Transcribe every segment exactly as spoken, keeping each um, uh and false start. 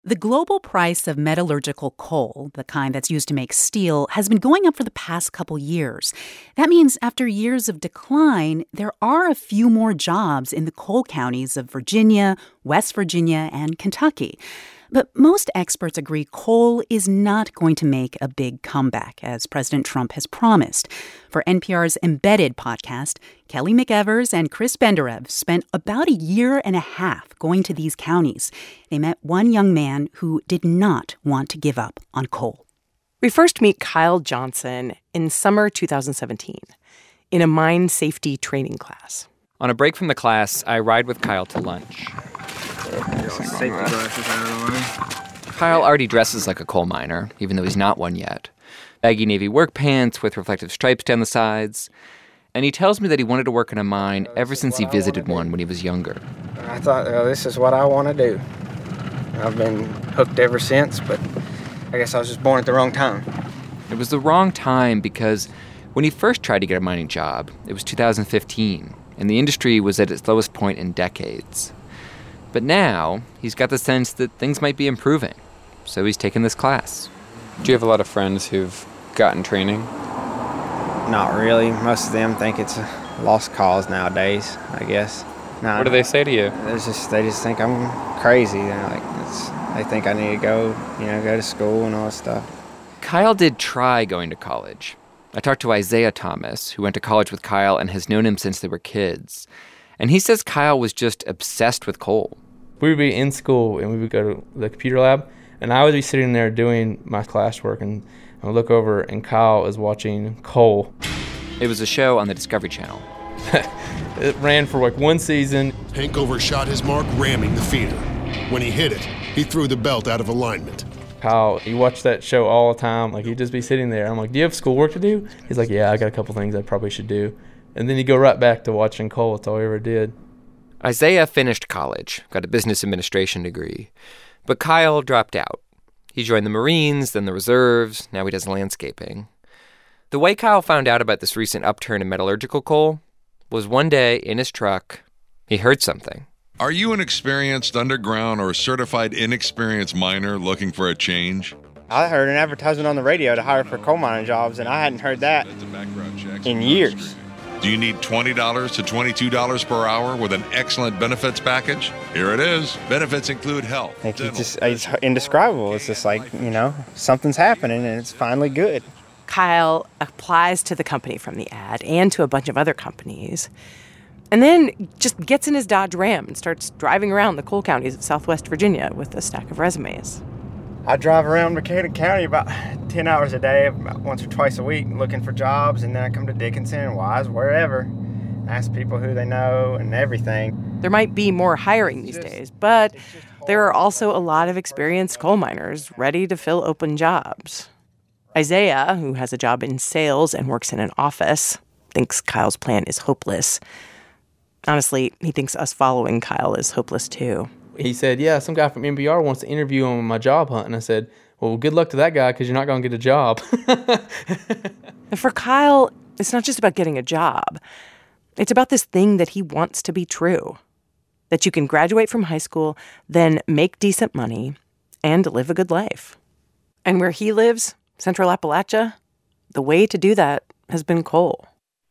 The global price of metallurgical coal, the kind that's used to make steel, has been going up for the past couple years. That means after years of decline, there are a few more jobs in the coal counties of Virginia, West Virginia, and Kentucky. But most experts agree coal is not going to make a big comeback, as President Trump has promised. For N P R's Embedded podcast, Kelly McEvers and Chris Benderev spent about a year and a half going to these counties. They met one young man who did not want to give up on coal. We first meet Kyle Johnson in summer two thousand seventeen in a mine safety training class. On a break from the class, I ride with Kyle to lunch. Safety glasses out of the way. Kyle already dresses like a coal miner, even though he's not one yet. Baggy navy work pants with reflective stripes down the sides. And he tells me that he wanted to work in a mine ever since he visited one when he was younger. I thought, oh, this is what I want to do. I've been hooked ever since, but I guess I was just born at the wrong time. It was the wrong time because when he first tried to get a mining job, it was two thousand fifteen, and the industry was at its lowest point in decades. But now, he's got the sense that things might be improving, so he's taken this class. Do you have a lot of friends who've gotten training? Not really. Most of them think it's a lost cause nowadays, I guess. No, what do they say to you? It's just they just think I'm crazy. They're like, it's, they think I need to go, you know, go to school and all that stuff. Kyle did try going to college. I talked to Isaiah Thomas, who went to college with Kyle and has known him since they were kids. And he says Kyle was just obsessed with coal. We would be in school and we would go to the computer lab, and I would be sitting there doing my classwork, and I would look over and Kyle is watching coal. It was a show on the Discovery Channel. It ran for like one season. Hank overshot his mark, ramming the feeder. When he hit it, he threw the belt out of alignment. Kyle, he watched that show all the time. Like, he'd just be sitting there. I'm like, do you have schoolwork to do? He's like, yeah, I got a couple things I probably should do. And then he'd go right back to watching coal. That's all he ever did. Isaiah finished college, got a business administration degree. But Kyle dropped out. He joined the Marines, then the reserves. Now he does landscaping. The way Kyle found out about this recent upturn in metallurgical coal was one day in his truck, he heard something. Are you an experienced underground or certified inexperienced miner looking for a change? I heard an advertisement on the radio to hire for coal mining jobs, and I hadn't heard that in years. Do you need twenty dollars to twenty-two dollars per hour with an excellent benefits package? Here it is. Benefits include health. I think it's just it's indescribable. It's just like, you know, something's happening and it's finally good. Kyle applies to the company from the ad and to a bunch of other companies, and then just gets in his Dodge Ram and starts driving around the coal counties of Southwest Virginia with a stack of resumes. I drive around Decatur County about ten hours a day, about once or twice a week, looking for jobs, and then I come to Dickinson and Wise, wherever, ask people who they know and everything. There might be more hiring these days, but there are also a lot of experienced coal miners ready to fill open jobs. Isaiah, who has a job in sales and works in an office, thinks Kyle's plan is hopeless. Honestly, he thinks us following Kyle is hopeless too. He said, yeah, some guy from N P R wants to interview him on my job hunt. And I said, well, good luck to that guy because you're not going to get a job. And for Kyle, it's not just about getting a job. It's about this thing that he wants to be true. That you can graduate from high school, then make decent money, and live a good life. And where he lives, Central Appalachia, the way to do that has been coal.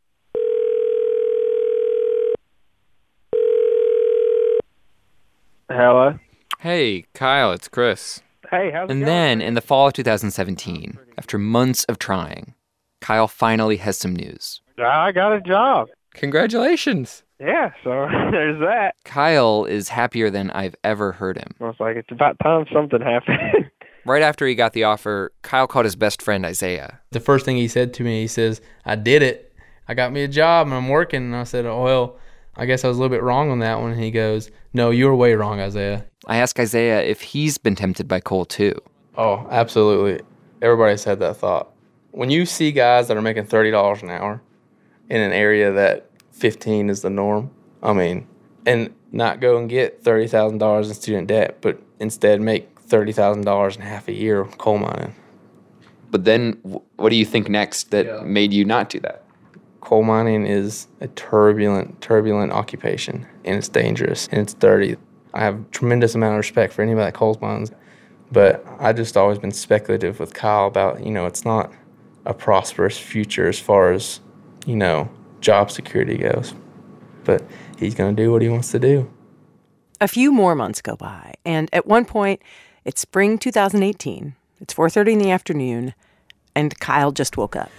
Hello? Hey, Kyle, it's Chris. Hey, how's it And going? then, in the fall of two thousand seventeen, after months of trying, Kyle finally has some news. I got a job. Congratulations. Yeah, so there's that. Kyle is happier than I've ever heard him. I was like, it's about time something happened. Right after he got the offer, Kyle called his best friend, Isaiah. The first thing he said to me, he says, I did it. I got me a job and I'm working. And I said, oh, well, I guess I was a little bit wrong on that one. And he goes, no, you were way wrong, Isaiah. I asked Isaiah if he's been tempted by coal too. Oh, absolutely. Everybody's had that thought. When you see guys that are making thirty dollars an hour in an area that fifteen is the norm, I mean, and not go and get thirty thousand dollars in student debt, but instead make thirty thousand dollars in half a year coal mining. But then what do you think next that Yeah. made you not do that? Coal mining is a turbulent, turbulent occupation, and it's dangerous, and it's dirty. I have a tremendous amount of respect for anybody that coal mines, But I just always been speculative with Kyle about, you know, it's not a prosperous future as far as, you know, job security goes. But he's going to do what he wants to do. A few more months go by, and at one point, it's spring two thousand eighteen. It's four thirty in the afternoon, and Kyle just woke up.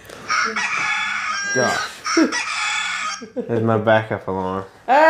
Gosh. There's my backup alarm.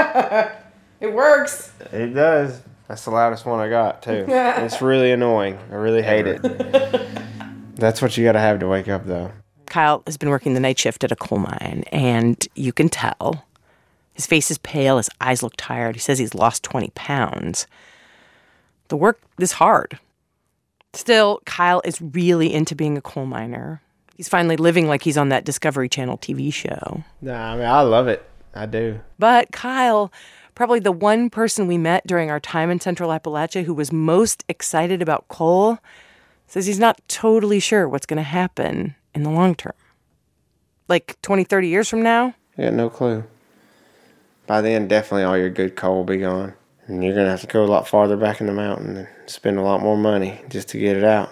It works. It does. That's the loudest one I got, too. It's really annoying. I really hate it. That's what you got to have to wake up, though. Kyle has been working the night shift at a coal mine, and you can tell. His face is pale, his eyes look tired. He says he's lost twenty pounds. The work is hard. Still, Kyle is really into being a coal miner. He's finally living like he's on that Discovery Channel T V show. Nah, I mean, I love it. I do. But Kyle, probably the one person we met during our time in Central Appalachia who was most excited about coal, says he's not totally sure what's going to happen in the long term. Like twenty, thirty years from now? I got no clue. By then, definitely all your good coal will be gone. And you're going to have to go a lot farther back in the mountain and spend a lot more money just to get it out.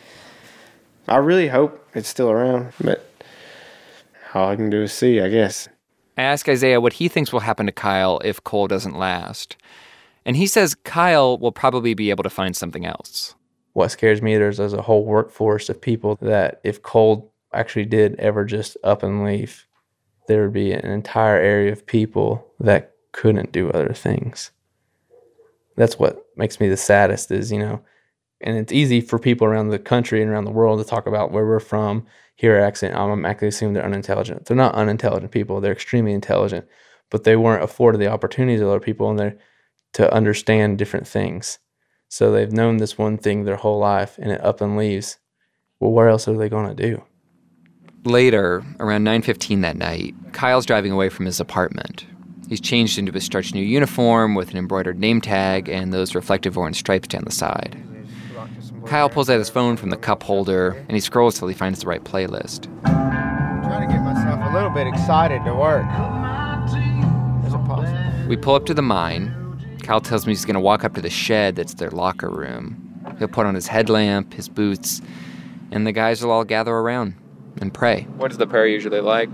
I really hope it's still around, but all I can do is see, I guess. I ask Isaiah what he thinks will happen to Kyle if coal doesn't last. And he says Kyle will probably be able to find something else. What scares me is there's a whole workforce of people that if coal actually did ever just up and leave, there would be an entire area of people that couldn't do other things. That's what makes me the saddest is, you know, and it's easy for people around the country and around the world to talk about where we're from, hear our accent. I'm actually assuming they're unintelligent. They're not unintelligent people. They're extremely intelligent, but they weren't afforded the opportunities of other people in there to understand different things. So they've known this one thing their whole life and it up and leaves. Well, where else are they going to do? Later, around nine fifteen that night, Kyle's driving away from his apartment. He's changed into his starched new uniform with an embroidered name tag and those reflective orange stripes down the side. Kyle pulls out his phone from the cup holder, and he scrolls till he finds the right playlist. I'm trying to get myself a little bit excited to work. Is it possible? We pull up to the mine. Kyle tells me he's going to walk up to the shed that's their locker room. He'll put on his headlamp, his boots, and the guys will all gather around and pray. What does the prayer usually like?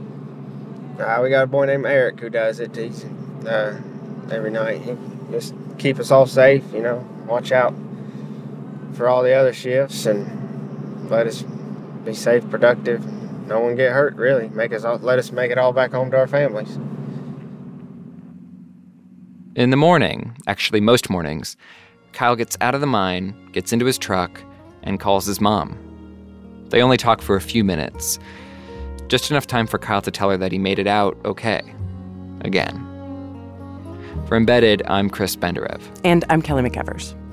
Uh, we got a boy named Eric who does it. He's, uh, every night. He just keep us all safe, you know, watch out for all the other shifts and let us be safe, productive, no one get hurt, really. Make us all, let us make it all back home to our families. In the morning, actually most mornings, Kyle gets out of the mine, gets into his truck, and calls his mom. They only talk for a few minutes. Just enough time for Kyle to tell her that he made it out okay. Again. For Embedded, I'm Chris Benderev. And I'm Kelly McEvers.